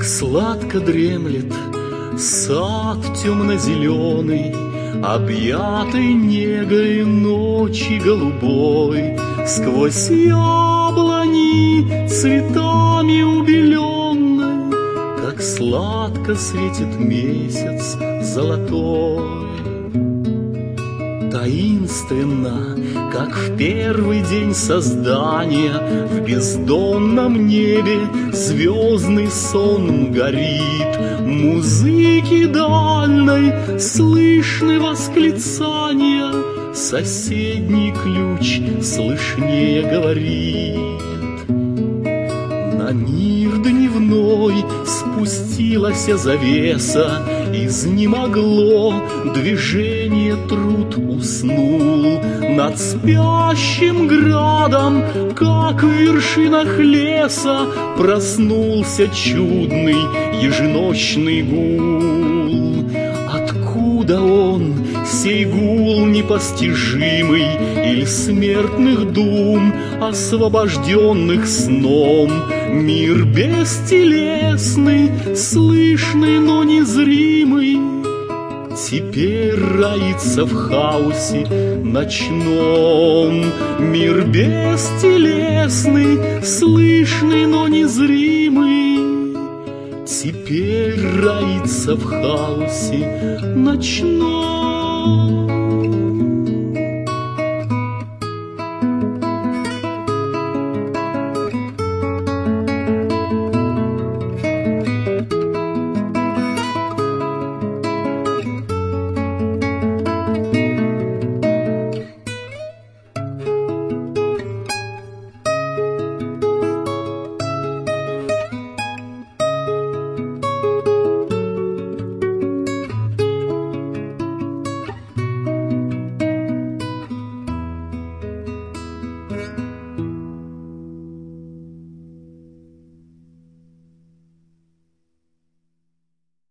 Как сладко дремлет сад темно-зеленый, объятый негой ночи голубой, сквозь яблони цветами убеленной, как сладко светит месяц золотой. Таинственно, как в первый день создания, в бездонном небе звездный сон горит. Музыки дальной слышны восклицания, соседний ключ слышнее говорит. На мир дневной спустилась завеса, изнемогло движение, труд уснул. Над спящим градом, как в вершинах леса, проснулся чудный еженочный гул. Откуда он, сей гул непостижимый, или смертных дум, освобожденных сном? Мир бестелесный, слышный, но незримый, теперь роится в хаосе ночном. Мир бестелесный, слышный, но незримый, теперь роится в хаосе ночном.